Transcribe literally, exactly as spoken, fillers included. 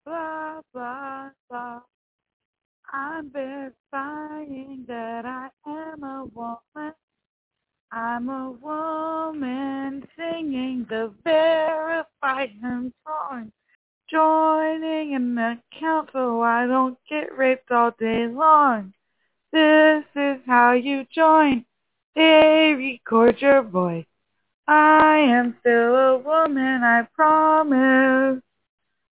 blah, blah, blah. I'm verifying that I am a woman. I'm a woman singing the verified hymn song. Joining an account so I don't get raped all day long. This is how you join. They record your voice. I am still a woman, I promise.